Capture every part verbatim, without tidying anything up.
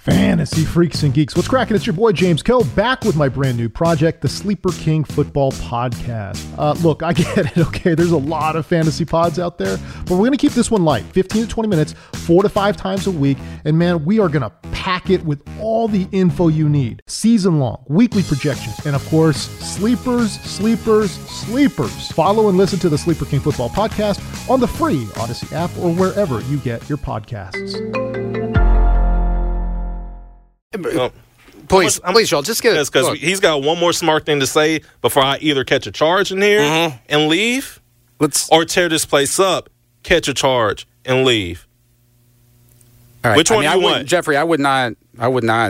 Fantasy freaks and geeks, what's cracking? It's your boy James Koh back with my brand new project, the Sleeper King Football Podcast. Uh, look, I get it, okay? There's a lot of fantasy pods out there, but we're going to keep this one light, fifteen to twenty minutes, four to five times a week, and man, we are going to pack it with all the info you need. Season-long, weekly projections, and of course, sleepers, sleepers, sleepers. Follow and listen to the Sleeper King Football Podcast on the free Odyssey app or wherever you get your podcasts. No. Please, I'm, please, y'all, just get it. Because he's got one more smart thing to say before I either catch a charge in here mm-hmm. and leave, Let's, or tear this place up, catch a charge, and leave. All right. Which one I mean, do you I want? Jeffrey, I would not. I would not.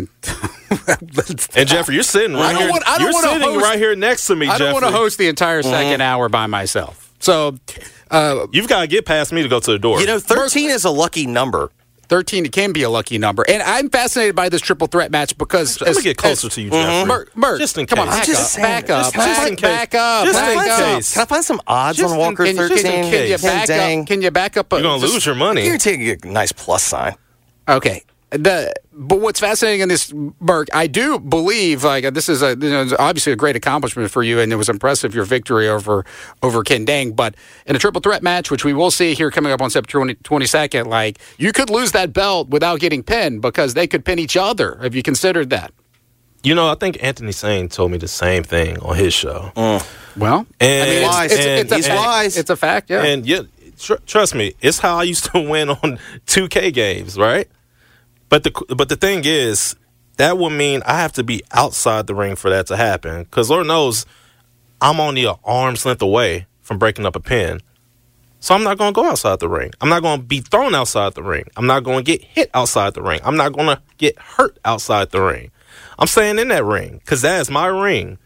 And Jeffrey, you're sitting right I don't here. want, I don't you're want sitting host, right here next to me, I Jeffrey. don't want to host the entire second mm-hmm. hour by myself. So, uh, you've got to get past me to go to the door. You know, thirteen is a lucky number. thirteen, it can be a lucky number. And I'm fascinated by this triple threat match because... I'm going to get closer as, to you, Jeffrey. Mm-hmm. Merk, Merk, just in come case. on, back just up, back up, just, just back, in case. back up, just back in up. case. Can I find some odds just on Walker in, thirteen? Can, can you back dang. up? Can you back up? A, You're going to lose your money. You're taking a nice plus sign. Okay. The but what's fascinating in this, Merk, I do believe like this is a you know, obviously a great accomplishment for you, and it was impressive your victory over over Ken Dang. But in a triple threat match, which we will see here coming up on September twenty-second, like you could lose that belt without getting pinned because they could pin each other. Have you considered that? You know, I think Anthony Sane told me the same thing on his show. Mm. Well, and, I mean, it's, wise. it's, and, it's, a he's fact. wise. It's a fact. Yeah, and yeah, tr- trust me, it's how I used to win on two K games, right? But the but the thing is, that would mean I have to be outside the ring for that to happen. Because Lord knows, I'm only an arm's length away from breaking up a pin. So I'm not going to go outside the ring. I'm not going to be thrown outside the ring. I'm not going to get hit outside the ring. I'm not going to get hurt outside the ring. I'm staying in that ring because that is my ring.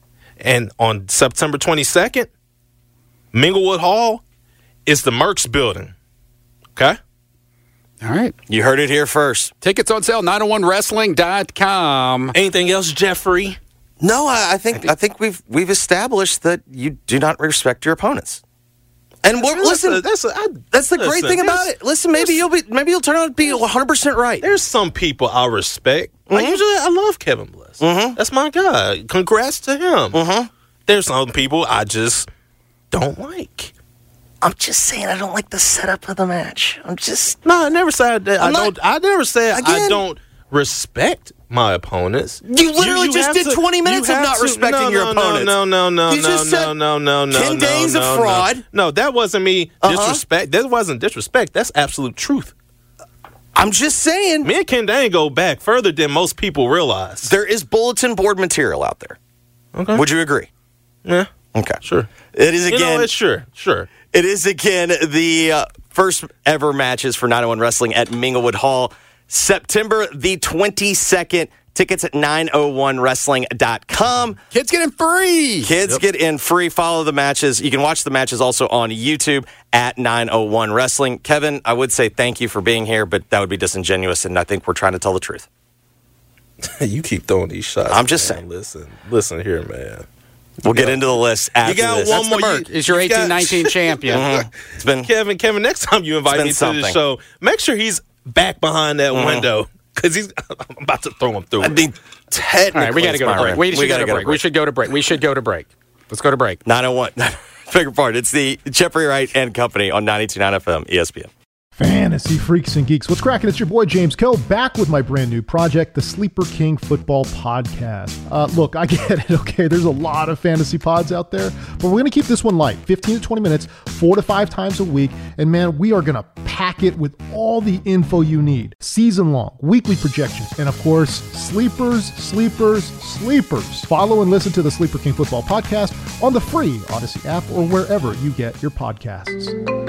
And on September twenty-second, Minglewood Hall is the Mercs building. Okay? All right. You heard it here first. Tickets on sale, nine oh one wrestling dot com. Anything else, Jeffrey? No, I, I think I think, I think we've we've established that you do not respect your opponents. And we're, That's listen, a- that's a- I- that's the listen, great thing about there's- it. Listen, maybe you'll be maybe you'll turn out to be one hundred percent right. There's some people I respect. Mm-hmm. Like usually, I love Kevin Bliss. Mm-hmm. That's my guy. Congrats to him. Mm-hmm. There's some people I just don't like. I'm just saying I don't like the setup of the match. I'm just No, I never said that. I I'm not- don't. I never said I Again- don't respect my opponents. You literally just have did to- twenty minutes you of have not to- respecting no, your no, opponents. No, no, no, You no, just no, said no, no, no, Ken no, Dang's a no, fraud. No. no, that wasn't me Uh-huh. disrespect. That wasn't disrespect. That's absolute truth. I'm just saying Me and Ken Dang go back further than most people realize. there is bulletin board material out there. Okay. Would you agree? Yeah. Okay. Sure. It is You again know, it's sure, sure. It is again the uh, first ever matches for nine oh one Wrestling at Minglewood Hall, September the twenty-second. Tickets at nine oh one wrestling dot com. Kids get in free. Kids Yep. get in free. Follow the matches. You can watch the matches also on YouTube at nine oh one Wrestling. Kevin, I would say thank you for being here, but that would be disingenuous, and I think we're trying to tell the truth. You keep throwing these shots. I'm just man. saying. Listen, listen here, man. We'll get into the list after You got this. one That's more. the Merc. You- Is your you got- eighteen nineteen champion. Mhm. It's been Kevin, Kevin, next time you invite been me to something. the show, make sure he's back behind that window because he's. I'm about to throw him through. I it. mean, technically, All right, we got to it's go to my break. ring. We should go gotta to break. We should go to break. We should go to break. Let's go to break. nine oh one. Beg your pardon. It's the Jeffrey Wright and Company on ninety-two point nine F M E S P N. Fantasy freaks and geeks, what's cracking? It's your boy James Koh back with my brand new project, the Sleeper King Football Podcast. Uh, look, I get it, okay? There's a lot of fantasy pods out there, but we're going to keep this one light, fifteen to twenty minutes, four to five times a week, and man, we are going to pack it with all the info you need. Season-long, weekly projections, and of course, sleepers, sleepers, sleepers. Follow and listen to the Sleeper King Football Podcast on the free Odyssey app or wherever you get your podcasts.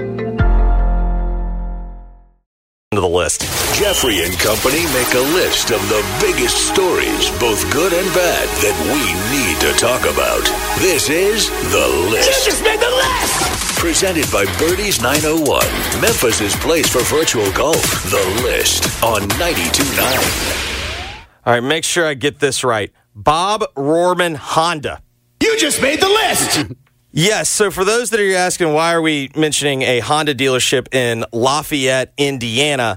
To the list. Jeffrey and Company make a list of the biggest stories, both good and bad, that we need to talk about. This is The List. You just made the list! Presented by Birdies nine oh one, Memphis' place for virtual golf. The List on ninety-two point nine. All right, make sure I get this right. Bob Rohrman Honda. You just made the list! Yes, so for those that are asking why are we mentioning a Honda dealership in Lafayette, Indiana,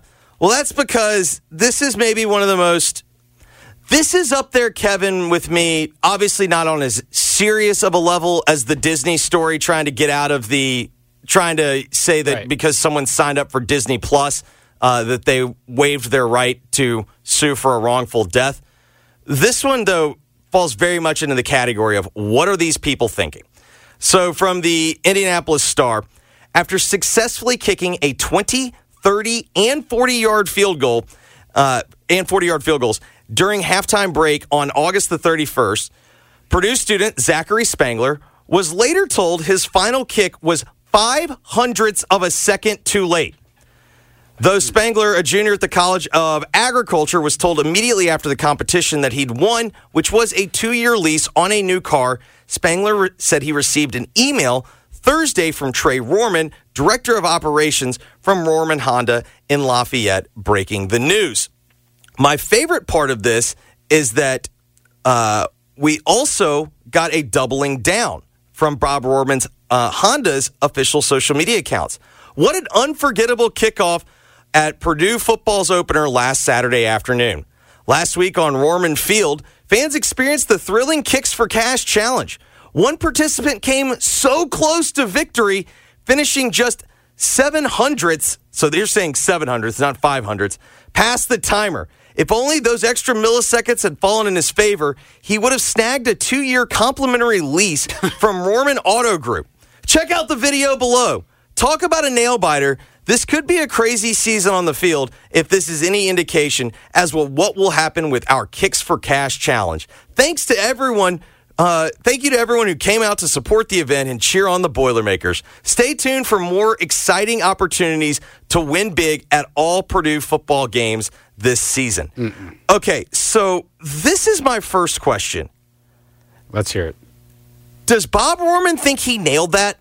Well, that's because this is maybe one of the most. This is up there, Kevin, with me. Obviously, not on as serious of a level as the Disney story, trying to get out of the, trying to say that right. because someone signed up for Disney Plus, uh, that they waived their right to sue for a wrongful death. This one, though, falls very much into the category of what are these people thinking? So, from the Indianapolis Star, after successfully kicking a twenty, thirty, and forty-yard field goal, uh, and forty-yard field goals during halftime break on August the thirty-first, Purdue student Zachary Spangler was later told his final kick was five hundredths of a second too late. Though Spangler, a junior at the College of Agriculture, was told immediately after the competition that he'd won, which was a two-year lease on a new car, Spangler re- said he received an email Thursday from Trey Rohrman, director of operations from Rohrman Honda in Lafayette, breaking the news. My favorite part of this is that uh, we also got a doubling down from Bob Rohrman's uh, Honda's official social media accounts. What an unforgettable kickoff at Purdue football's opener last Saturday afternoon. Last week on Rohrman Field, fans experienced the thrilling Kicks for Cash challenge. One participant came so close to victory, finishing just seven hundredths, so they're saying seven hundredths, not five hundredths, past the timer. If only those extra milliseconds had fallen in his favor, he would have snagged a two-year complimentary lease from Rohrman Auto Group. Check out the video below. Talk about a nail-biter. This could be a crazy season on the field if this is any indication as well what will happen with our Kicks for Cash challenge. Thanks to everyone. Uh, thank you to everyone who came out to support the event and cheer on the Boilermakers. Stay tuned for more exciting opportunities to win big at all Purdue football games this season. Mm-mm. Okay, so this is my first question. Let's hear it. Does Bob Rohrman think he nailed that?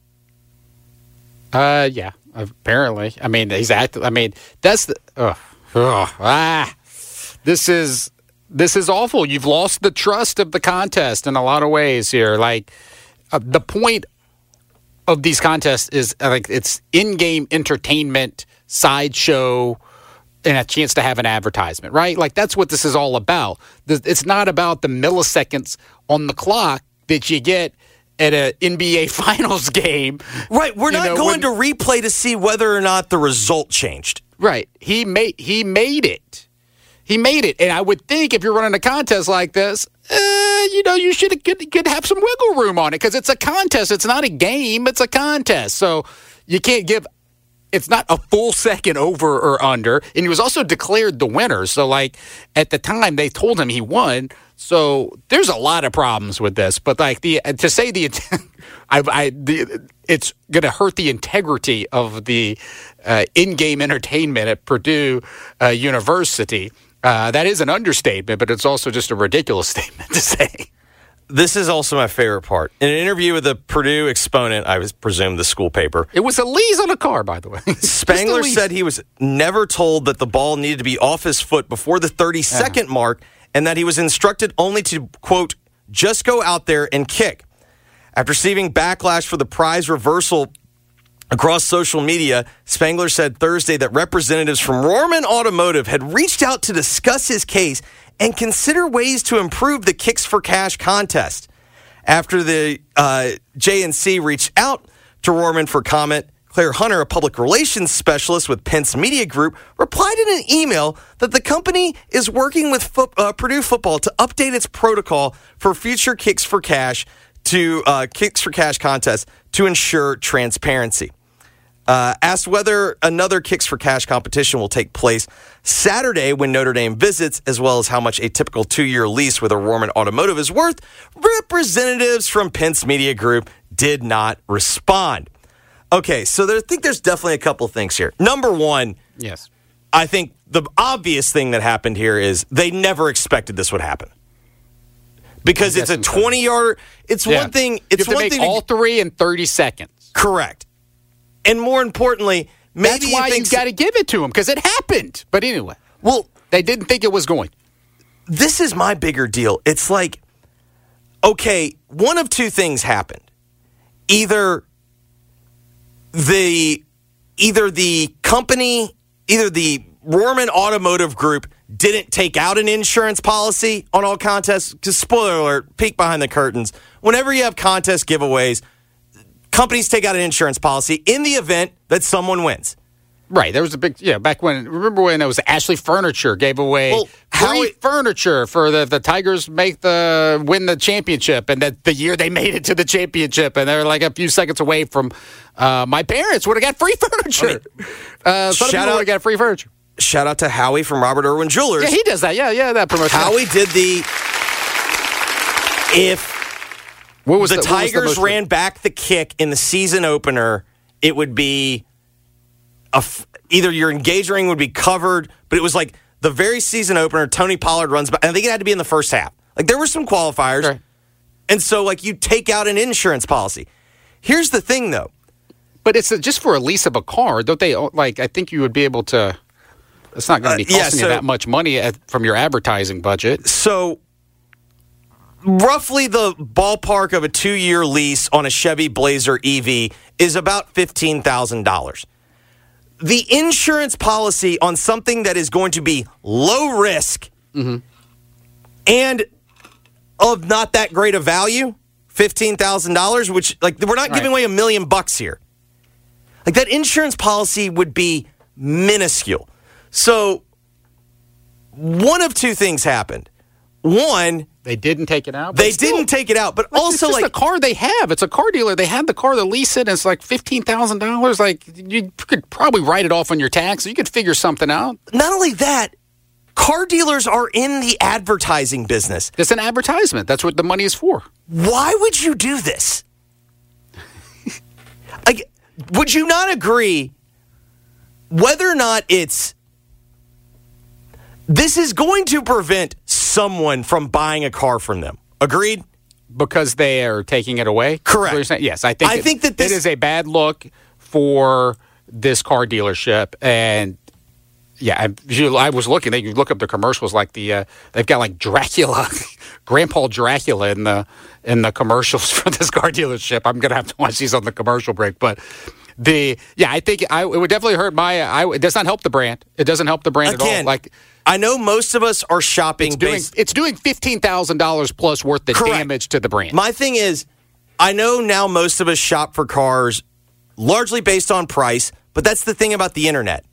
Uh, yeah, apparently. I mean, he's active. I mean, that's the. Ugh, ugh, ah, this is this is awful. You've lost the trust of the contest in a lot of ways here. Like uh, the point of these contests is uh, like it's in-game entertainment, sideshow, and a chance to have an advertisement, right? Like that's what this is all about. It's not about the milliseconds on the clock that you get at an N B A Finals game. Right, we're not know, going when, to replay to see whether or not the result changed. Right. He made he made it. He made it. And I would think if you're running a contest like this, uh, you know, you should could, could have some wiggle room on it because it's a contest. It's not a game. It's a contest. So you can't give it's not a full second over or under. And he was also declared the winner. So, like, at the time, they told him he won. So there's a lot of problems with this. But, like, the to say the, I, I, the it's going to hurt the integrity of the uh, in-game entertainment at Purdue uh, University. Uh, that is an understatement, but it's also just a ridiculous statement to say. This is also my favorite part. In an interview with the Purdue Exponent, I was presume the school paper. It was a lease on a car, by the way. Spangler said he was never told that the ball needed to be off his foot before the thirty-second yeah. mark and that he was instructed only to, quote, just go out there and kick. After receiving backlash for the prize reversal across social media, Spangler said Thursday that representatives from Rohrman Automotive had reached out to discuss his case and consider ways to improve the Kicks for Cash contest. After the uh, J N C reached out to Rohrman for comment, Claire Hunter, a public relations specialist with Pence Media Group, replied in an email that the company is working with fo- uh, Purdue football to update its protocol for future Kicks for Cash to uh, Kicks for Cash contests to ensure transparency. Uh, asked whether another Kicks for Cash competition will take place Saturday when Notre Dame visits, as well as how much a typical two-year lease with a Rohrman Automotive is worth, representatives from Pence Media Group did not respond. Okay, so there, I think there's definitely a couple things here. Number one, yes, I think the obvious thing that happened here is they never expected this would happen. Because it's a twenty-yard. It's yeah. one thing. It's you have to one make thing. all to, three in thirty seconds. Correct. And more importantly, maybe that's why you got to give it to them because it happened. But anyway, well, they didn't think it was going. This is my bigger deal. It's like, okay, one of two things happened. Either the either the company, either the Rohrman Automotive Group didn't take out an insurance policy on all contests, because spoiler alert, peek behind the curtains, whenever you have contest giveaways, companies take out an insurance policy in the event that someone wins. Right. There was a big, yeah, back when, remember when it was Ashley Furniture gave away Well, how free it- furniture for the, the Tigers make the, win the championship, and that the year they made it to the championship, and they're like a few seconds away from, uh, my parents would have got free furniture. uh, some shout people out- would have got free furniture. Shout out to Howie from Robert Irwin Jewelers. Yeah, he does that. Yeah, yeah, that promotion. Howie did the, if what was the, the what was the Tigers most- ran back the kick in the season opener, it would be a f- either your engagement ring would be covered, but it was like the very season opener, Tony Pollard runs back, and I think it had to be in the first half. Like, there were some qualifiers, Right. and so, like, you take out an insurance policy. Here's the thing, though. But it's just for a lease of a car, don't they? Like, I think you would be able to. It's not going to be Uh, yeah, costing so- you that much money at, from your advertising budget. So, roughly the ballpark of a two-year lease on a Chevy Blazer E V is about fifteen thousand dollars. The insurance policy on something that is going to be low risk Mm-hmm. and of not that great a value, fifteen thousand dollars, which, like, we're not giving Right. away a million bucks here. Like, that insurance policy would be minuscule. So, one of two things happened. One, They didn't take it out. but they still, didn't take it out, but like, also, it's just like, a car they have. It's a car dealer. They had the car, they lease it, and it's like fifteen thousand dollars. Like, you could probably write it off on your tax. You could figure something out. not only that, car dealers are in the advertising business. It's an advertisement. That's what the money is for. Why would you do this? Like, would you not agree, whether or not it's, this is going to prevent someone from buying a car from them? Agreed? Because they are taking it away? Correct. What you're saying? Yes, I think, I it, think that this- it is a bad look for this car dealership. And yeah, I, you, I was looking. They you look up the commercials, like the uh, they've got like Dracula, Grandpa Dracula in the in the commercials for this car dealership. I'm gonna have to watch these on the commercial break, but. The yeah, I think I, it would definitely hurt my. I, it does not help the brand. It doesn't help the brand at all. Again, Like, I know most of us are shopping it's doing based. it's doing fifteen thousand dollars plus worth the Correct. damage to the brand. My thing is, I know now most of us shop for cars largely based on price, but that's the thing about the internet.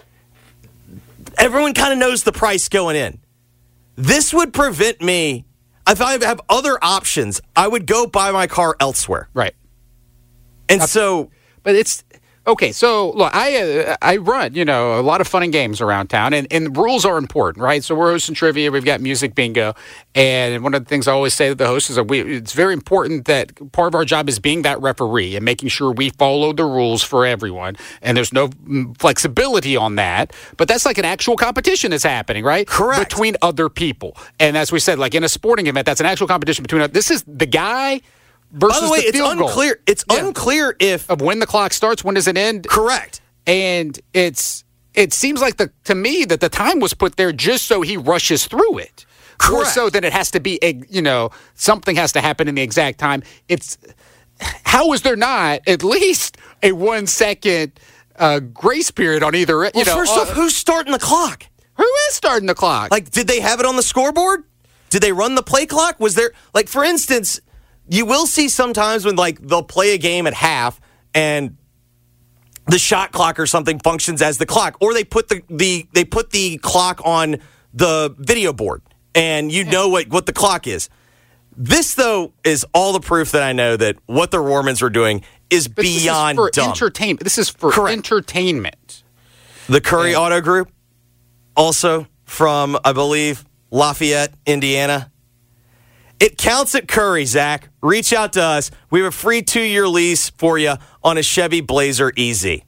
Everyone kind of knows the price going in. This would prevent me, if I have other options, I would go buy my car elsewhere. Right. And so, But it's okay. So look, I uh, I run you know a lot of fun and games around town, and, and rules are important, right? So we're hosting trivia, we've got music bingo, and one of the things I always say to the hosts is that we it's very important that part of our job is being that referee and making sure we follow the rules for everyone, and there's no mm, flexibility on that. But that's like an actual competition that's happening, right? Correct. Between other people, and as we said, like in a sporting event, that's an actual competition between. This is the guy. Versus by the way, it's field goal. unclear. It's Yeah. unclear if Of when the clock starts, when does it end? correct. And it's it seems like the to me that the time was put there just so he rushes through it. More Correct. so than it has to be, a, you know, something has to happen in the exact time. It's how is there not at least a one second uh, grace period on either? You Well, know, first uh, off, who's starting the clock? who is starting the clock? Like, did they have it on the scoreboard? Did they run the play clock? Was there, like, for instance, you will see sometimes when, like, they'll play a game at half and the shot clock or something functions as the clock, or they put the, the they put the clock on the video board and you know what, what the clock is. This, though, is all the proof that I know that what the Rohrmans are doing is But beyond this is for dumb. entertainment. This is for Correct. entertainment. The Curry Yeah. Auto Group, also from, I believe, Lafayette, Indiana. It counts at Curry, Zach. Reach out to us. We have a free two-year lease for you on a Chevy Blazer E Z.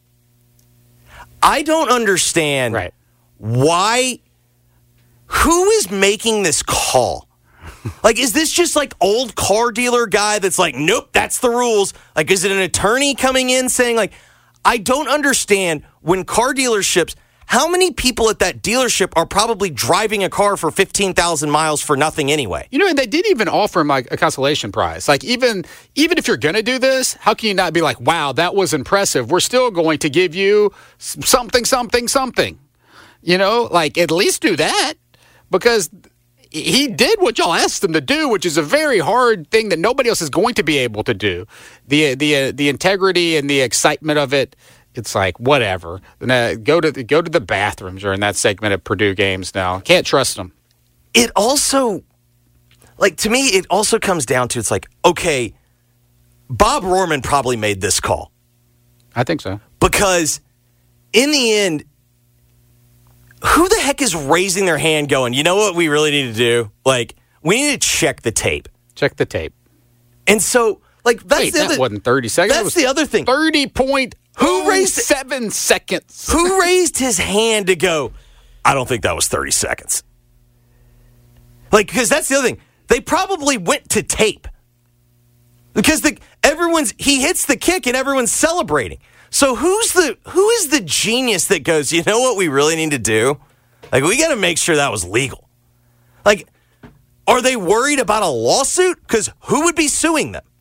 I don't understand Right. why, who is making this call? Like, is this just like old car dealer guy that's like, nope, that's the rules? Like, is it an attorney coming in saying, like, I don't understand when car dealerships, how many people at that dealership are probably driving a car for fifteen thousand miles for nothing anyway? You know, and they did even offer him like a consolation prize. Like even even if you're going to do this, how can you not be like, wow, that was impressive. We're still going to give you s- something, something, something. You know, like at least do that because he did what y'all asked him to do, which is a very hard thing that nobody else is going to be able to do. The the uh, the integrity and the excitement of it, it's like whatever. Uh, go to the, go to the bathroom during that segment of Purdue games now. Can't trust them. It also, like to me, it also comes down to it's like, okay, Bob Rohrman probably made this call. I think so. Because in the end, who the heck is raising their hand going, you know what we really need to do? Like, we need to check the tape. Check the tape. And so, like, that's Wait, the that other, wasn't thirty seconds. That's the other thing. thirty point Who raised it? seven seconds. Who raised his hand to go, I don't think that was thirty seconds. Like, because that's the other thing. They probably went to tape. Because the everyone's he hits the kick and everyone's celebrating. So who's the who is the genius that goes, you know what we really need to do? Like, we got to make sure that was legal. Like, are they worried about a lawsuit? Because who would be suing them?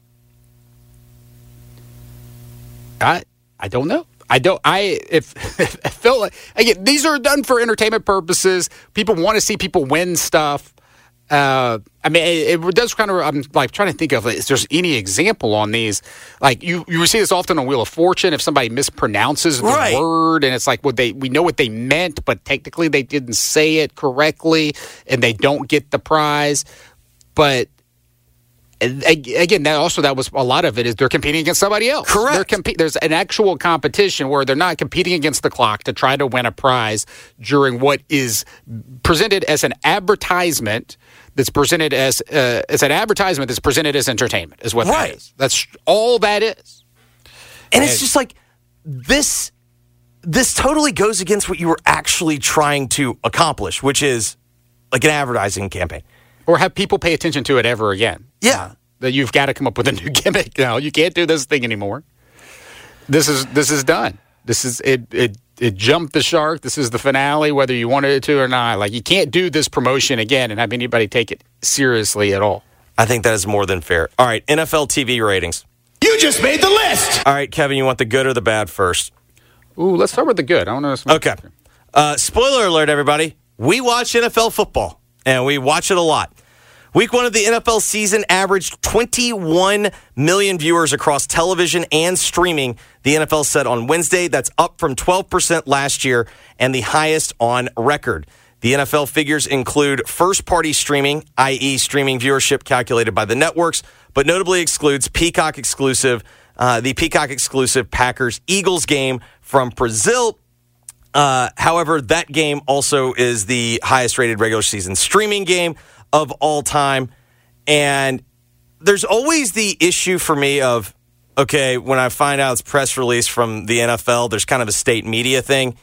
I I don't know. I don't. I if, if I felt like again, these are done for entertainment purposes. People want to see people win stuff. Uh, I mean, it, it does kind of. I'm like trying to think of if there's any example on these. Like you, you see this often on Wheel of Fortune. If somebody mispronounces the Right. word, and it's like, well, they we know what they meant, but technically they didn't say it correctly, and they don't get the prize. But and ag- again, that also that was a lot of it is they're competing against somebody else. Correct. They're compe- There's an actual competition where they're not competing against the clock to try to win a prize during what is presented as an advertisement. That's presented as uh, as an advertisement. That's presented as entertainment. Is what Right. that is. That's all that is. And it's just like this this totally goes against what you were actually trying to accomplish, which is like an advertising campaign. Or have people pay attention to it ever again. Yeah. That you've got to come up with a new gimmick now. You can't do this thing anymore. This is this is done. This is it it it jumped the shark. This is the finale, whether you wanted it to or not. Like you can't do this promotion again and have anybody take it seriously at all. I think that is more than fair. All right, N F L T V ratings. You just made the list. All right, Kevin, you want the good or the bad first? Ooh, let's start with the good. I don't know. Okay. Uh, spoiler alert, everybody. We watch N F L football, and we watch it a lot. Week one of the N F L season averaged twenty-one million viewers across television and streaming, the N F L said on Wednesday. That's up from twelve percent last year and the highest on record. The N F L figures include first-party streaming, that is streaming viewership calculated by the networks, but notably excludes Peacock exclusive, uh, the Peacock exclusive Packers-Eagles game from Brazil. Uh, however, that game also is the highest-rated regular season streaming game of all time. And there's always the issue for me of, okay, when I find out it's press release from the N F L, there's kind of a state media thing.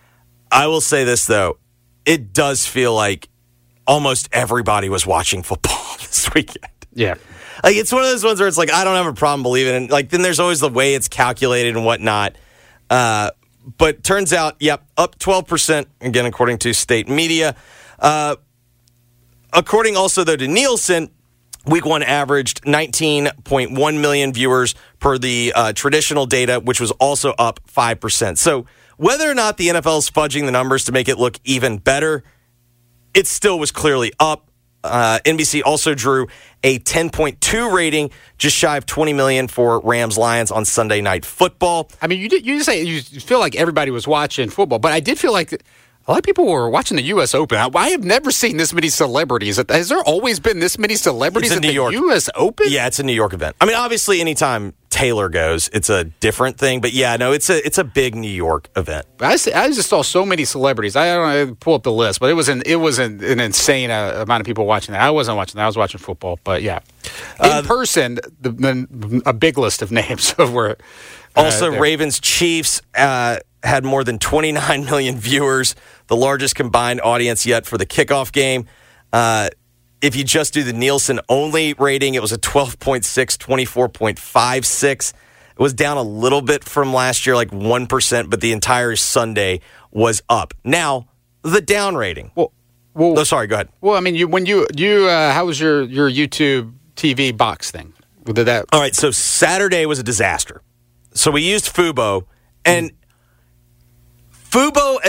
I will say this, though. It does feel like almost everybody was watching football this weekend. Yeah. Like, it's one of those ones where it's like, I don't have a problem believing it. And, like, then there's always the way it's calculated and whatnot. Uh, but turns out, yep, up twelve percent, again, according to state media. Uh, according also, though, to Nielsen, week one averaged nineteen point one million viewers per the uh, traditional data, which was also up five percent. So whether or not the N F L is fudging the numbers to make it look even better, it still was clearly up. Uh, N B C also drew a ten point two rating, just shy of twenty million for Rams-Lions on Sunday Night Football. I mean, you did, you say you feel like everybody was watching football, but I did feel like a lot of people were watching the U S Open. I, I have never seen this many celebrities. Has there always been this many celebrities It's in at New the York. U S Open? Yeah, it's a New York event. I mean, obviously, anytime Taylor goes, it's a different thing. But yeah, no, it's a it's a big New York event. I, see- I just saw so many celebrities. I don't know, pull up the list, but it was an it was an, an insane uh, amount of people watching that. I wasn't watching that. I was watching football, but yeah, in Uh, person, the, the, a big list of names of where. uh, Also, there. Ravens Chiefs uh, had more than twenty-nine million viewers, the largest combined audience yet for the kickoff game. Uh, if you just do the Nielsen only rating, it was a twelve point six, twenty-four point five six. It was down a little bit from last year, like one percent, but the entire Sunday was up. Now, the down rating. Well, well, Oh, sorry, go ahead. well, I mean, you when you you uh, how was your your YouTube T V box thing? Did that? All right, so Saturday was a disaster. So we used Fubo, and Fubo as an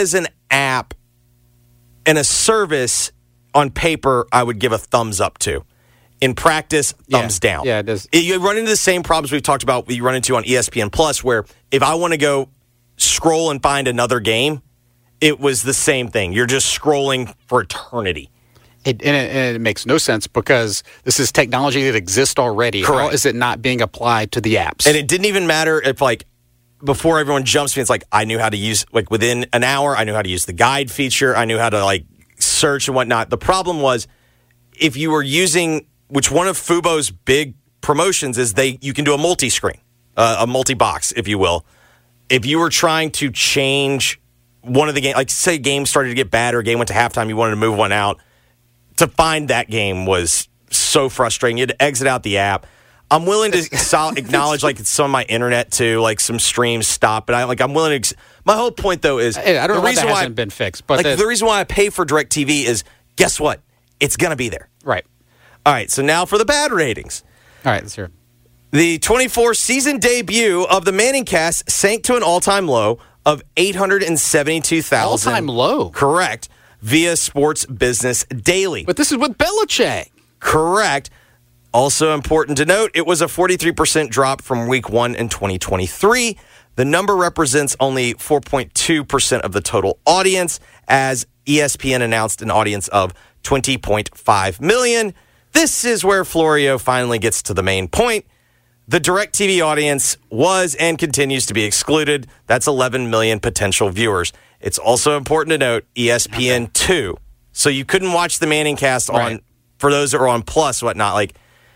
app and a service on paper I would give a thumbs up to. In practice, thumbs yeah. down. Yeah, it does. You run into the same problems we've talked about, you run into on E S P N Plus, where if I want to go scroll and find another game, it was the same thing. You're just scrolling for eternity. It, and, it, and it makes no sense because this is technology that exists already. Correct. How is it not being applied to the apps? And it didn't even matter if, like, before everyone jumps me, it's like I knew how to use, like, within an hour, I knew how to use the guide feature. I knew how to, like, search and whatnot. The problem was if you were using, which one of Fubo's big promotions is they you can do a multi-screen, uh, a multi-box, if you will. If you were trying to change one of the games, like say a game started to get bad or a game went to halftime, you wanted to move one out, to find that game was so frustrating. You had to exit out the app. I'm willing to sol- acknowledge like some of my internet too, like some streams stop, but I like I'm willing to. Ex- my whole point though is I, I don't the know reason why that why hasn't been fixed, but like the, the reason why I pay for DirecTV is guess what? It's gonna be there. right. All right, so now for the bad ratings. All right, let's hear it. The twenty-four season debut of the Manning cast sank to an all-time low of eight hundred seventy-two thousand. All-time low? Correct. Via Sports Business Daily. But this is with Belichick. Correct. Also important to note, it was a forty-three percent drop from week one in twenty twenty-three. The number represents only four point two percent of the total audience, as E S P N announced an audience of twenty point five million. This is where Florio finally gets to the main point. The DirecTV audience was and continues to be excluded. That's eleven million potential viewers. It's also important to note E S P N two. So you couldn't watch the Manning cast on, Right. for those that were on Plus, whatnot. Like,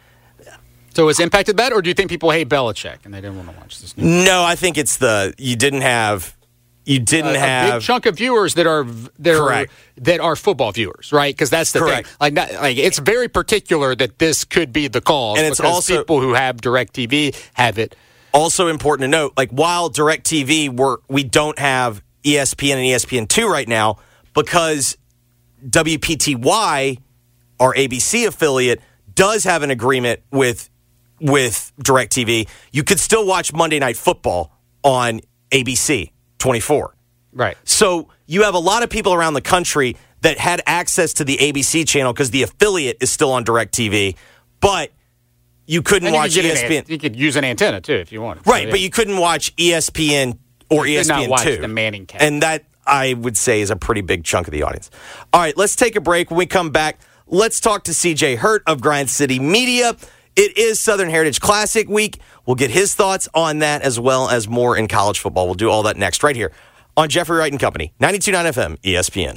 So it's impacted that, or do you think people hate Belichick and they didn't want to watch this? New no, I think it's the, you didn't have, you didn't a, have. a big chunk of viewers that are that Correct. are that are football viewers, right? Because that's the Correct. thing. Like, not, like it's very particular that this could be the cause, And it's because also- people who have DirecTV have it. Also important to note, like while DirecTV, we're, we don't have E S P N and E S P N two right now because W P T Y, our A B C affiliate, does have an agreement with with DirecTV. You could still watch Monday Night Football on A B C twenty-four. Right. So you have a lot of people around the country that had access to the A B C channel because the affiliate is still on DirecTV, but you couldn't And you watch could E get S an P N. an- you could use an antenna too if you wanted. Right, So, yeah. but you couldn't watch E S P N or You could not E S P N watch two. the Manning cast. And that, I would say, is a pretty big chunk of the audience. All right, let's take a break. When we come back, let's talk to C J Hurt of Grind City Media. It is Southern Heritage Classic Week. We'll get his thoughts on that as well as more in college football. We'll do all that next right here on Jeffrey Wright and Company, ninety-two point nine F M, E S P N.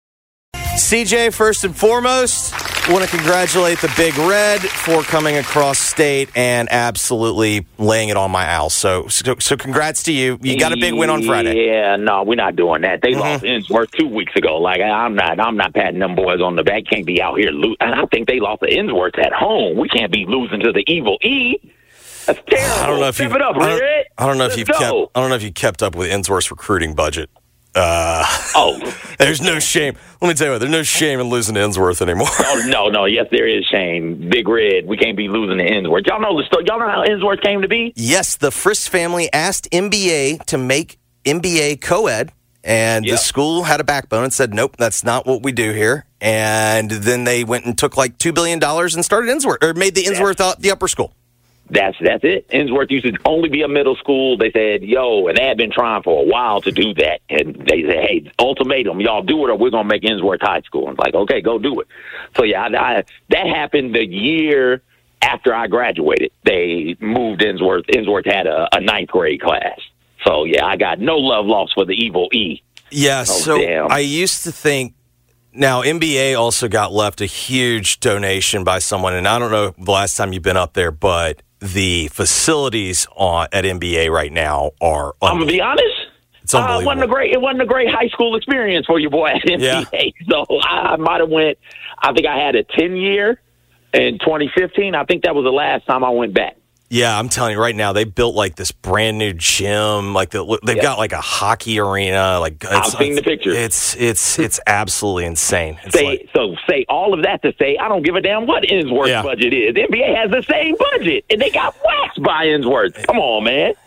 C J, first and foremost, I want to congratulate the Big Red for coming across state and absolutely laying it on my owl. So, so, so congrats to you. You got a big win on Friday. Yeah, no, we're not doing that. They Mm-hmm. lost Innsworth two weeks ago. Like I'm not, I'm not patting them boys on the back. Can't be out here losing. And I think they lost to Innsworth at home. We can't be losing to the Evil E. That's terrible. I don't know if Step you. it up, I don't, Red. I don't know if Let's you've go. kept. I don't know if you kept up with Innsworth's recruiting budget. Uh, Oh, there's no shame. Let me tell you what. There's no shame in losing to Innsworth anymore. oh, no, no. Yes, there is shame. Big Red. We can't be losing to Innsworth. Y'all know the story. Y'all know how Innsworth came to be? Yes, the Frist family asked M B A to make M B A co-ed, and Yep. the school had a backbone and said, nope, that's not what we do here. And then they went and took like two billion dollars and started Innsworth, or made the Innsworth uh, the upper school. That's that's it. Innsworth used to only be a middle school. They said, yo, and they had been trying for a while to do that. And they said, hey, ultimatum, y'all do it or we're going to make Innsworth High School. And like, okay, go do it. So, yeah, I, I, that happened the year after I graduated. They moved Innsworth. Innsworth had a, a ninth grade class. So, yeah, I got no love lost for the Evil E. Yeah, Oh, so damn. I used to think, now M B A also got left a huge donation by someone, and I don't know the last time you've been up there, but the facilities on, at M B A right now are I'm gonna be honest. It's Uh, it unbelievable. wasn't a great. It wasn't a great high school experience for your boy at M B A. Yeah. So I, I might have went. I think I had a ten year in twenty fifteen. I think that was the last time I went back. Yeah, I'm telling you right now, they built like this brand new gym. Like the, they've Yeah. got like a hockey arena. Like it's, I've seen the pictures. It's it's it's absolutely insane. It's Say like, so. Say all of that to say I don't give a damn what Innsworth's Yeah. budget is. The N B A has the same budget, and they got waxed by Innsworth. Come on, man.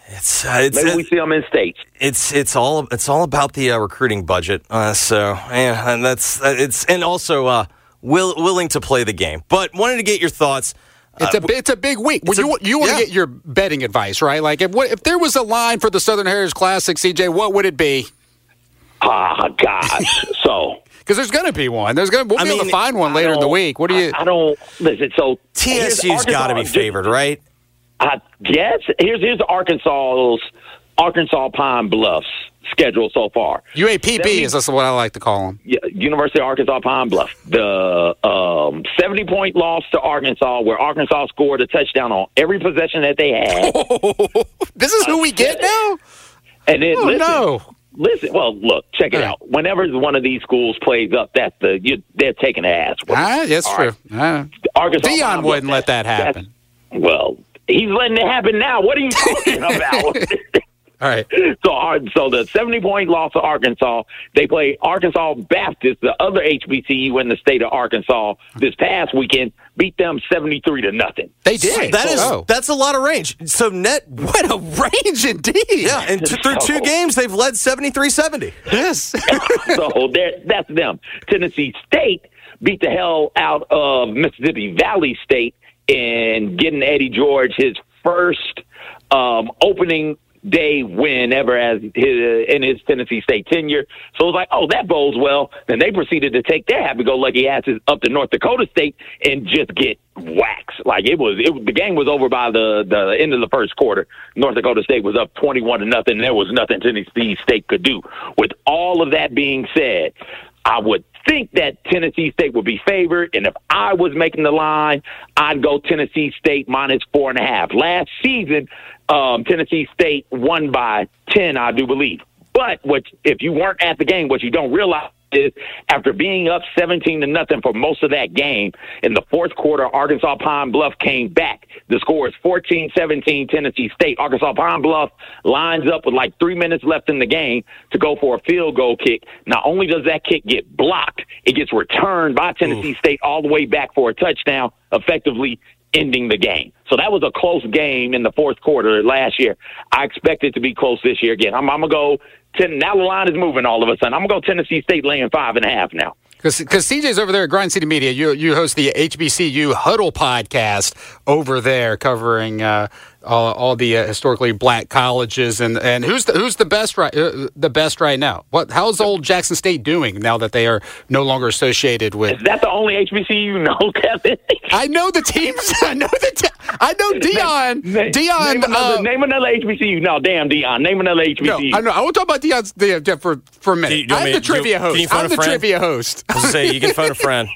It's uh, it's Maybe it, we see them in states. It's it's all it's all about the uh, recruiting budget. Uh, so yeah, and that's uh, it's and also uh, will, willing to play the game. But wanted to get your thoughts. It's uh, a it's a big week. Well, a- you you want to yeah. get your betting advice, right? Like if what, if there was a line for the Southern Heritage Classic, C J, what would it be? Ah, gosh. So Because there's going to be one. There's going. We'll I be able mean, to find one I later in the don't- week. What do you? I, I don't listen. So T S U's here's got to be Arkansas- favored, right? I guess here's here's Arkansas's Arkansas Pine Bluffs schedule so far. U A P B seventy is that's what I like to call them. Yeah, University of Arkansas Pine Bluff. The um, seventy point loss to Arkansas, where Arkansas scored a touchdown on every possession that they had. This is who we get now. And then Oh listen, no! listen. Well, look, check it All right. out. Whenever one of these schools plays up, that's the you, they're taking an ass. Ah, that's All true. right. Ah. Arkansas Dion Pine Bluff, wouldn't let that that's- happen. Well, he's letting it happen now. What are you talking about? All right. So, uh, so the seventy-point loss to Arkansas, they play Arkansas Baptist, the other H B C U in the state of Arkansas, this past weekend, beat them seventy-three to nothing. They did. That is Oh. that's a lot of range. So net, What a range indeed. yeah, and t- through two So- games they've led seventy-three seventy. Yes. So they're- that's them. Tennessee State beat the hell out of Mississippi Valley State in getting Eddie George his first um, opening day win ever as his, in his Tennessee State tenure. So it was like, oh, that bodes well. Then they proceeded to take their happy-go-lucky asses up to North Dakota State and just get waxed. Like it was, it, the game was over by the, the end of the first quarter. North Dakota State was up twenty-one to nothing. There was nothing Tennessee State could do. With all of that being said, I would think that Tennessee State would be favored, and if I was making the line, I'd go Tennessee State minus four and a half. Last season, um, Tennessee State won by ten, I do believe. But what if you weren't at the game, what you don't realize is after being up seventeen to nothing for most of that game, in the fourth quarter, Arkansas Pine Bluff came back. The score is fourteen seventeen Tennessee State. Arkansas Pine Bluff lines up with like three minutes left in the game to go for a field goal kick. Not only does that kick get blocked, it gets returned by Tennessee Ooh. State all the way back for a touchdown, effectively ending the game. So that was a close game in the fourth quarter last year. I expect it to be close this year again. I'm, I'm going to go ten. Now the line is moving all of a sudden. I'm going to go Tennessee State laying five and a half now. Because C J's over there at Grind City Media. You you host the H B C U Huddle podcast over there, covering uh, all, all the uh, historically black colleges. And, and who's the who's the best right uh, the best right now? What how's old Jackson State doing now that they are no longer associated with? Is that the only H B C U you know, Kevin? I know the teams. I know the. Te- I know Dion. Name, Dion. Name another, uh, name another H B C U. No, damn Dion. Name another H B C U. No, I know. I want to talk about Dion's the, for for a minute. Do you- do you I'm want the me- do you- trivia can you host. phone I'm a the friend? trivia host. I was gonna say you can phone a friend.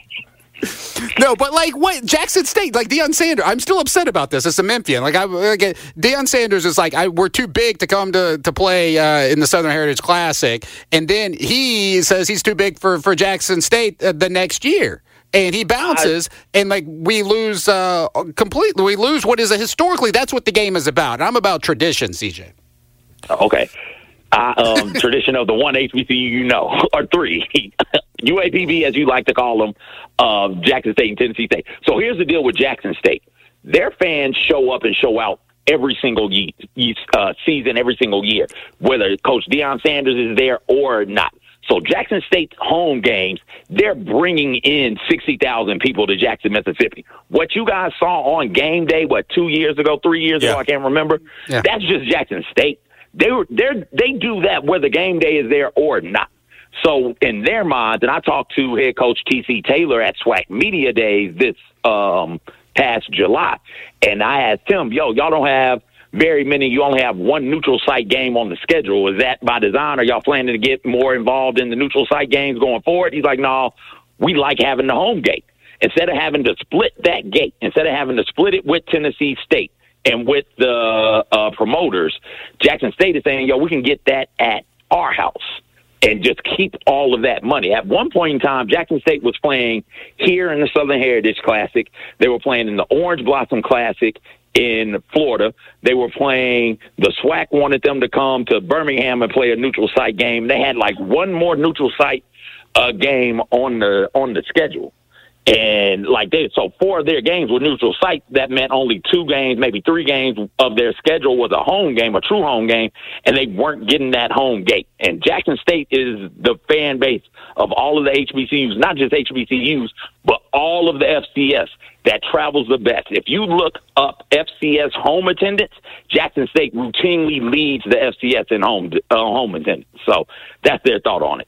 No, but like what Jackson State, like Deion Sanders, I'm still upset about this. It's a Memphian. Like I, like Deion Sanders is like, I, we're too big to come to to play uh, in the Southern Heritage Classic, and then he says he's too big for for Jackson State uh, the next year. And he bounces, I, and like we lose uh, completely. We lose what is a historically. That's what the game is about. I'm about tradition, C J. Okay. Uh, um, tradition of the one H B C U you know, or three. U A P B, as you like to call them, uh, Jackson State and Tennessee State. So here's the deal with Jackson State. Their fans show up and show out every single ye- uh, season, every single year, whether Coach Deion Sanders is there or not. So Jackson State's home games, they're bringing in sixty thousand people to Jackson, Mississippi. What you guys saw on game day, what, two years ago, three years yeah. ago, I can't remember, yeah. that's just Jackson State. They were they they do that whether game day is there or not. So in their minds, and I talked to head coach T C Taylor at SWAC Media Days this um, past July, and I asked him, yo, y'all don't have very many, you only have one neutral site game on the schedule. Is that by design? Are y'all planning to get more involved in the neutral site games going forward? He's like, no, we like having the home gate. Instead of having to split that gate, instead of having to split it with Tennessee State and with the uh, promoters, Jackson State is saying, yo, we can get that at our house and just keep all of that money. At one point in time, Jackson State was playing here in the Southern Heritage Classic. They were playing in the Orange Blossom Classic in Florida. They were playing, the SWAC wanted them to come to Birmingham and play a neutral site game. They had like one more neutral site uh, game on the on the schedule. And like they, so four of their games were neutral sites. That meant only two games, maybe three games of their schedule was a home game, a true home game, and they weren't getting that home gate. And Jackson State is the fan base of all of the H B C Us, not just H B C Us, but all of the F C S that travels the best. If you look up F C S home attendance, Jackson State routinely leads the F C S in home uh, home attendance. So that's their thought on it.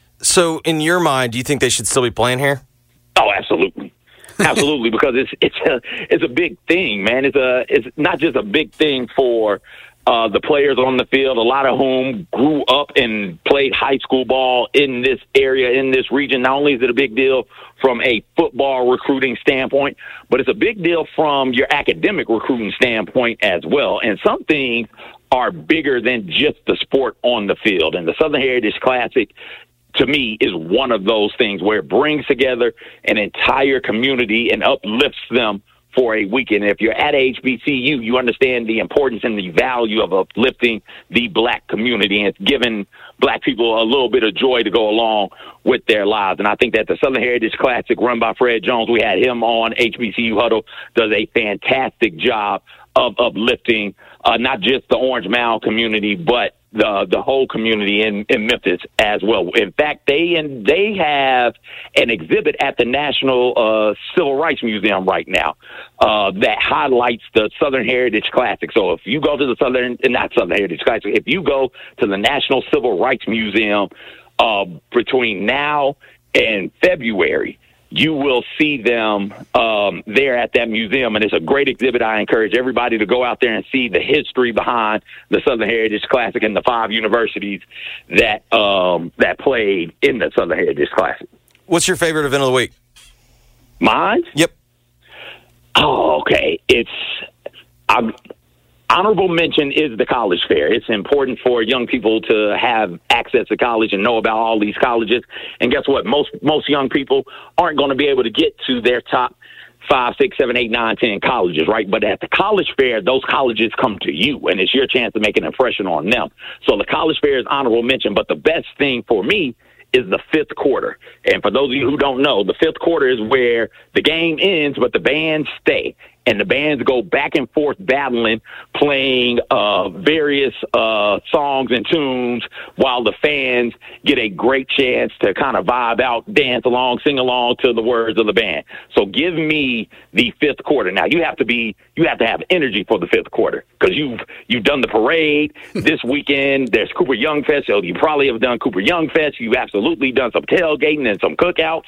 So in your mind, do you think they should still be playing here? Oh, absolutely, absolutely, because it's it's a it's a big thing, man. It's a it's not just a big thing for uh, the players on the field, a lot of whom grew up and played high school ball in this area, in this region. Not only is it a big deal from a football recruiting standpoint, but it's a big deal from your academic recruiting standpoint as well. And some things are bigger than just the sport on the field. And the Southern Heritage Classic, to me, is one of those things where it brings together an entire community and uplifts them for a weekend. If you're at H B C U, you understand the importance and the value of uplifting the black community, and it's giving black people a little bit of joy to go along with their lives. And I think that the Southern Heritage Classic, run by Fred Jones, we had him on H B C U Huddle, does a fantastic job of uplifting uh, not just the Orange Mound community, but the the whole community in, in Memphis as well. In fact, they and they have an exhibit at the National uh, Civil Rights Museum right now uh, that highlights the Southern Heritage Classic. So if you go to the Southern, not Southern Heritage Classic, if you go to the National Civil Rights Museum uh, between now and February, you will see them um, there at that museum, and it's a great exhibit. I encourage everybody to go out there and see the history behind the Southern Heritage Classic and the five universities that um, that played in the Southern Heritage Classic. What's your favorite event of the week? Mine? Yep. Oh, okay. It's I'm, honorable mention is the college fair. It's important for young people to have access to college and know about all these colleges. And guess what? Most most young people aren't going to be able to get to their top five, six, seven, eight, nine, ten colleges, right? But at the college fair, those colleges come to you, and it's your chance to make an impression on them. So the college fair is honorable mention, but the best thing for me is the fifth quarter. And for those of you who don't know, the fifth quarter is where the game ends, but the bands stay. And the bands go back and forth battling, playing uh, various uh, songs and tunes while the fans get a great chance to kind of vibe out, dance along, sing along to the words of the band. So give me the fifth quarter. Now, you have to be, you have to have energy for the fifth quarter because you've, you've done the parade this weekend. There's Cooper Young Fest. So you probably have done Cooper Young Fest. You've absolutely done some tailgating and some cookouts.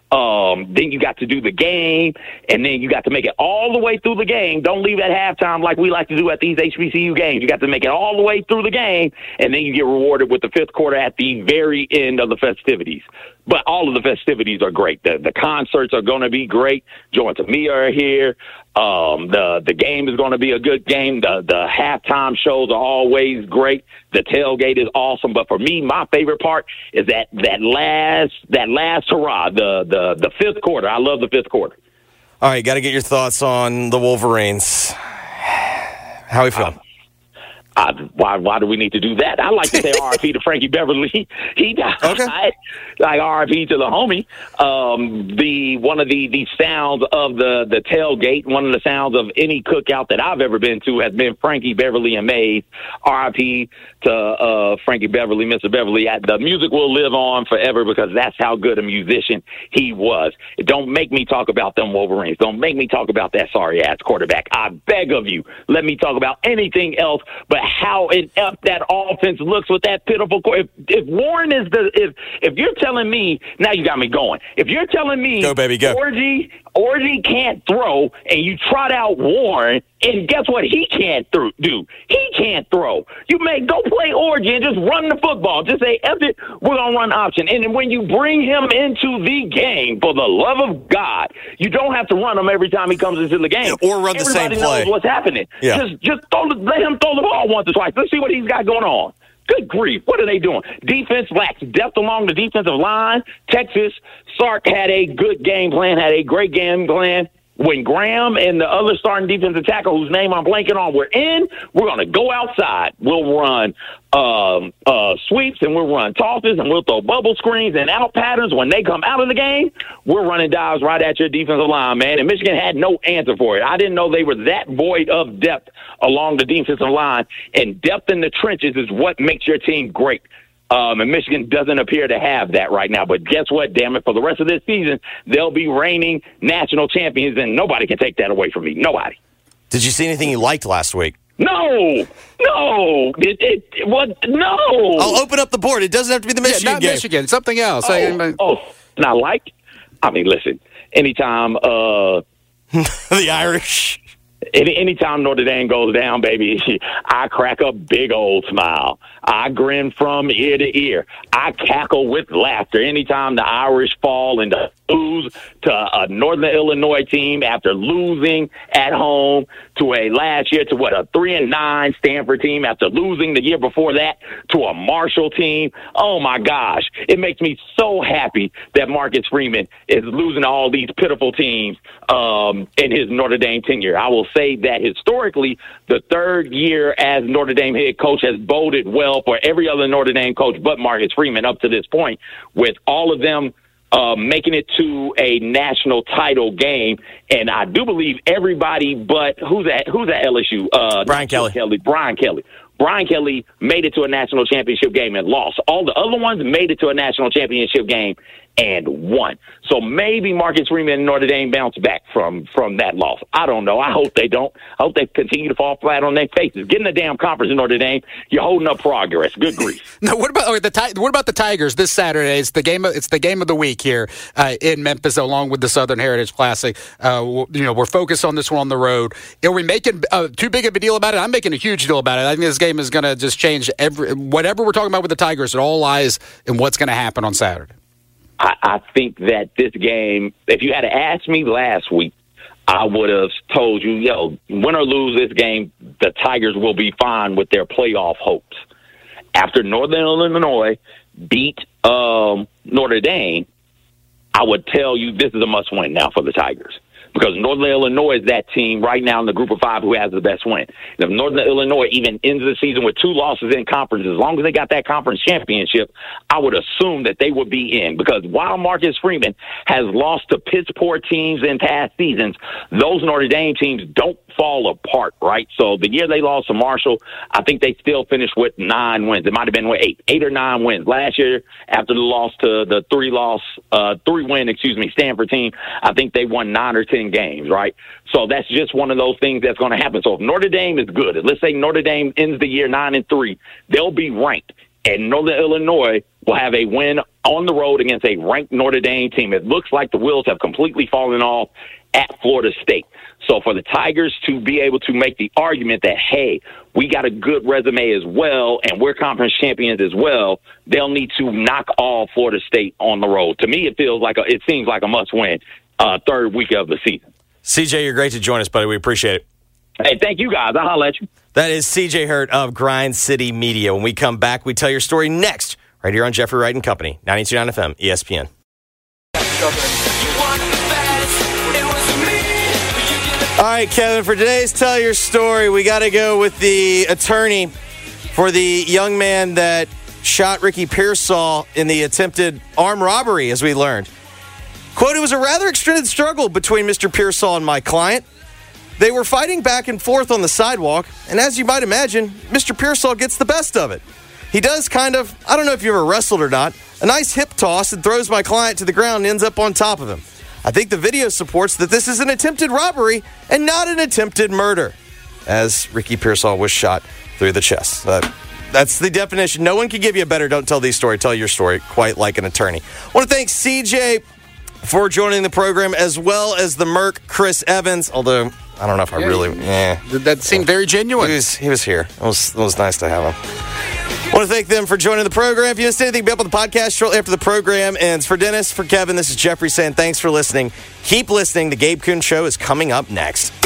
Um, then you got to do the game, and then you got to make it all the way through the game. Don't leave at halftime like we like to do at these H B C U games. You got to make it all the way through the game, and then you get rewarded with the fifth quarter at the very end of the festivities. But all of the festivities are great. The, the concerts are going to be great. Joe and Tamia are here. Um, the the game is going to be a good game. The the halftime shows are always great. The tailgate is awesome. But for me, my favorite part is that that last that last hurrah, the the the fifth quarter. I love the fifth quarter. All right, got to get your thoughts on the Wolverines. How we feeling? Um, I, why why do we need to do that? I like to say R I P to Frankie Beverly. He died. Okay. Like R I P to the homie. Um, the one of the, the sounds of the, the tailgate, one of the sounds of any cookout that I've ever been to has been Frankie Beverly and Mays. R I P to uh, Frankie Beverly, Mister Beverly. The music will live on forever because that's how good a musician he was. Don't make me talk about them Wolverines. Don't make me talk about that sorry-ass quarterback. I beg of you, let me talk about anything else but how inept that offense looks with that pitiful. If, if Warren is the if if you're telling me now, you got me going. If you're telling me go baby go, Orgy Orgy can't throw, and you trot out Warren, and guess what? He can't throw, do. He can't throw. You may go play Orgy and just run the football. Just say, F it, we're gonna run option. And then when you bring him into the game, for the love of God, you don't have to run him every time he comes into the game, or run the Everybody same play. Knows what's happening? Yeah. Just just throw the, let him throw the ball once or twice. Let's see what he's got going on. Good grief. What are they doing? Defense lacks depth along the defensive line. Texas, Sark had a good game plan, had a great game plan. when Graham and the other starting defensive tackle, whose name I'm blanking on, we're in, we're going to go outside. We'll run um, uh, sweeps, and we'll run tosses, and we'll throw bubble screens and out patterns. When they come out of the game, we're running dives right at your defensive line, man. And Michigan had no answer for it. I didn't know they were that void of depth along the defensive line, and depth in the trenches is what makes your team great. Um, and Michigan doesn't appear to have that right now. But guess what, damn it, for the rest of this season, they'll be reigning national champions, and nobody can take that away from me. Nobody. Did you see anything you liked last week? No, no, it, it, it what? No. I'll open up the board. It doesn't have to be the Michigan yeah, not game. Michigan, something else. Oh, I, oh, and I like. I mean, listen. Anytime, uh, the Irish. Any anytime Notre Dame goes down, baby, I crack a big old smile. I grin from ear to ear. I cackle with laughter anytime the Irish fall and lose to a Northern Illinois team after losing at home to a last year to what a three and nine Stanford team after losing the year before that to a Marshall team. Oh my gosh, it makes me so happy that Marcus Freeman is losing to all these pitiful teams um, in his Notre Dame tenure. I will say that historically, the third year as Notre Dame head coach has boded well for every other Notre Dame coach but Marcus Freeman up to this point, with all of them uh, making it to a national title game. And I do believe everybody but who's at who's at L S U? Uh, Brian Kelly. Kelly. Brian Kelly. Brian Kelly made it to a national championship game and lost. All the other ones made it to a national championship game and won. So maybe Marcus Freeman and Notre Dame bounce back from, from that loss. I don't know. I hope they don't. I hope they continue to fall flat on their faces. Get in the damn conference in Notre Dame. You're holding up progress. Good grief. No, what about the what about the Tigers this Saturday? It's the game. Of, it's the game of the week here uh, in Memphis, along with the Southern Heritage Classic. Uh, you know, we're focused on this one on the road. Are we making uh, too big of a deal about it? I'm making a huge deal about it. I think this game is going to just change every whatever we're talking about with the Tigers. It all lies in what's going to happen on Saturday. I, I think that this game, if you had to ask me last week, I would have told you, yo, win or lose this game, the Tigers will be fine with their playoff hopes. After Northern Illinois beat um, Notre Dame, I would tell you this is a must-win now for the Tigers. Because Northern Illinois is that team right now in the group of five who has the best win. And if Northern Illinois even ends the season with two losses in conference, as long as they got that conference championship, I would assume that they would be in. Because while Marcus Freeman has lost to piss poor teams in past seasons, those Notre Dame teams don't fall apart, right? So the year they lost to Marshall, I think they still finished with nine wins. It might have been with eight, eight or nine wins. Last year, after the loss to the three loss, uh, three win, excuse me, Stanford team, I think they won nine or ten games, right? So that's just one of those things that's going to happen. So if Notre Dame is good, let's say Notre Dame ends the year nine and three, they'll be ranked, and Northern Illinois will have a win on the road against a ranked Notre Dame team. It looks like the wheels have completely fallen off at Florida State. So for the Tigers to be able to make the argument that, hey, we got a good resume as well, and we're conference champions as well, they'll need to knock off Florida State on the road. To me, it feels like a, it seems like a must-win uh, third week of the season. C J, you're great to join us, buddy. We appreciate it. Hey, thank you, guys. I'll holler at you. That is C J Hurt of Grind City Media. When we come back, we tell your story next, right here on Jeffrey Wright and Company, ninety-two point nine F M, E S P N. All right, Kevin, for today's Tell Your Story, we got to go with the attorney for the young man that shot Ricky Pearsall in the attempted armed robbery, as we learned. Quote, it was a rather extended struggle between Mister Pearsall and my client. They were fighting back and forth on the sidewalk, and as you might imagine, Mister Pearsall gets the best of it. He does kind of, I don't know if you ever wrestled or not, a nice hip toss and throws my client to the ground and ends up on top of him. I think the video supports that this is an attempted robbery and not an attempted murder, as Ricky Pearsall was shot through the chest. Uh, that's the definition. No one can give you a better don't tell these story, tell your story, quite like an attorney. I want to thank C J for joining the program, as well as the Merc, Chris Evans, although I don't know if I yeah, really... Yeah. That seemed very genuine. He was, he was here. It was, it was nice to have him. I want to thank them for joining the program. If you missed anything, be up on the podcast shortly after the program ends. For Dennis, for Kevin, this is Jeffrey saying thanks for listening. Keep listening. The Gabe Kuhn Show is coming up next.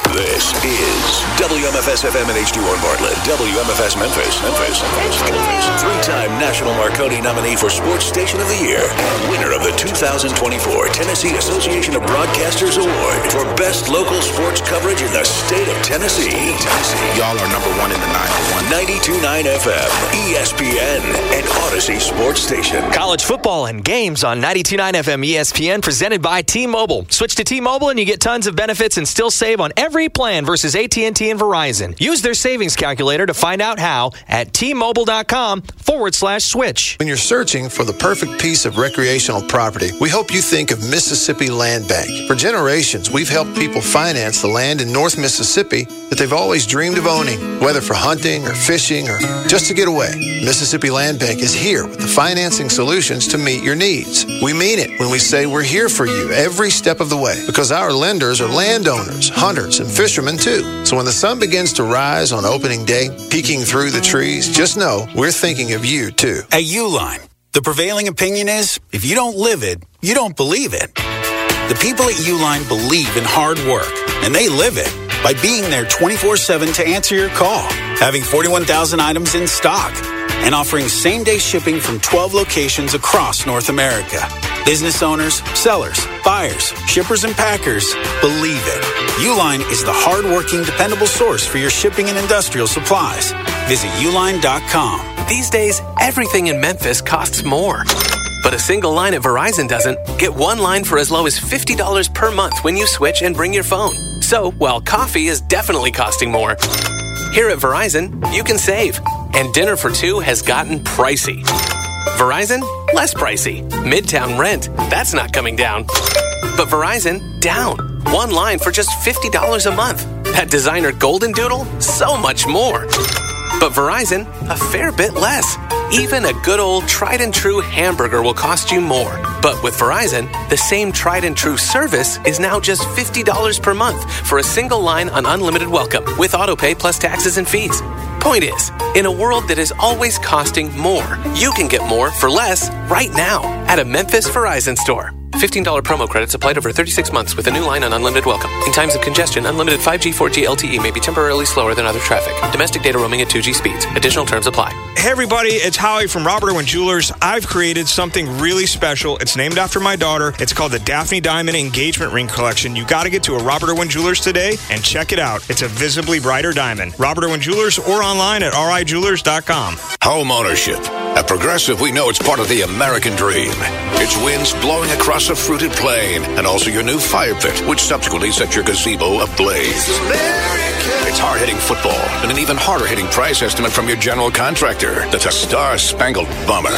This is W M F S F M and H D one Bartlett, W M F S Memphis, Memphis, Memphis, Memphis. Three-time National Marconi nominee for Sports Station of the Year and winner of the two thousand twenty-four Tennessee Association of Broadcasters Award for Best Local Sports Coverage in the state of Tennessee. Tennessee. Y'all are number one in the nine oh one. ninety-two point nine F M, E S P N, and Odyssey Sports Station. College football and games on ninety-two point nine F M E S P N, presented by T-Mobile. Switch to T-Mobile and you get tons of benefits and still save on every plan versus A T and T and Verizon. Use their savings calculator to find out how at T-Mobile.com forward slash switch. When you're searching for the perfect piece of recreational property, we hope you think of Mississippi Land Bank. For generations, we've helped people finance the land in North Mississippi that they've always dreamed of owning, whether for hunting or fishing or just to get away. Mississippi Land Bank is here with the financing solutions to meet your needs. We mean it when we say we're here for you every step of the way, because our lenders are landowners, hunters, and fishermen too. So when the sun begins to rise on opening day, peeking through the trees, just know we're thinking of you too. At Uline, the prevailing opinion is, if you don't live it, you don't believe it. The people at Uline believe in hard work, and they live it by being there twenty-four seven to answer your call, having forty-one thousand items in stock, and offering same-day shipping from twelve locations across North America. Business owners, sellers, buyers, shippers, and packers believe it. Uline is the hard-working, dependable source for your shipping and industrial supplies. Visit uline dot com. These days, everything in Memphis costs more. But a single line at Verizon doesn't. Get one line for as low as fifty dollars per month when you switch and bring your phone. So, while coffee is definitely costing more, here at Verizon, you can save. And dinner for two has gotten pricey. Verizon, less pricey. Midtown rent, that's not coming down. But Verizon, down. One line for just fifty dollars a month. That designer Golden Doodle, so much more. But Verizon, a fair bit less. Even a good old tried and true hamburger will cost you more. But with Verizon, the same tried and true service is now just fifty dollars per month for a single line on unlimited welcome with autopay plus taxes and fees. Point is, in a world that is always costing more, you can get more for less right now at a Memphis Verizon store. fifteen dollars promo credits applied over thirty-six months with a new line on unlimited welcome. In times of congestion, unlimited five G, four G L T E may be temporarily slower than other traffic. Domestic data roaming at two G speeds. Additional terms apply. Hey everybody, it's Howie from Robert Irwin Jewelers. I've created something really special. It's named after my daughter. It's called the Daphne Diamond Engagement Ring Collection. You got to get to a Robert Irwin Jewelers today and check it out. It's a visibly brighter diamond. Robert Irwin Jewelers or online at R I jewelers dot com. Home ownership. At Progressive, we know it's part of the American dream. It's winds blowing across a fruited plain, and also your new fire pit, which subsequently sets your gazebo ablaze. It's hard-hitting football, and an even harder-hitting price estimate from your general contractor. That's a star-spangled bummer.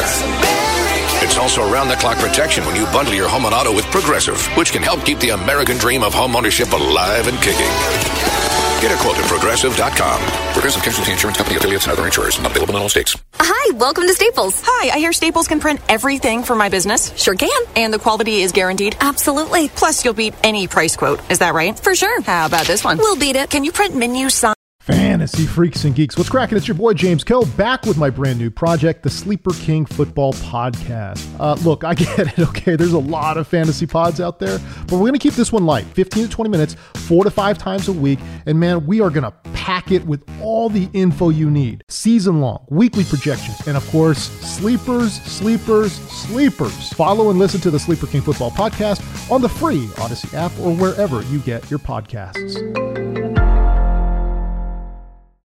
It's also around-the-clock protection when you bundle your home and auto with Progressive, which can help keep the American dream of home ownership alive and kicking. Get a quote at Progressive dot com. Progressive Casualty Insurance Company, affiliates, and other insurers. Not available in all states. Hi, welcome to Staples. Hi, I hear Staples can print everything for my business. Sure can. And the quality is guaranteed? Absolutely. Plus, you'll beat any price quote. Is that right? For sure. How about this one? We'll beat it. Can you print menu signs? Fantasy freaks and geeks. What's cracking? It's your boy James Kell back with my brand new project, the Sleeper King Football Podcast. Uh, look, I get it, okay? There's a lot of fantasy pods out there, but we're going to keep this one light, fifteen to twenty minutes, four to five times a week. And man, we are going to pack it with all the info you need. Season long, weekly projections, and of course, sleepers, sleepers, sleepers. Follow and listen to the Sleeper King Football Podcast on the free Odyssey app or wherever you get your podcasts.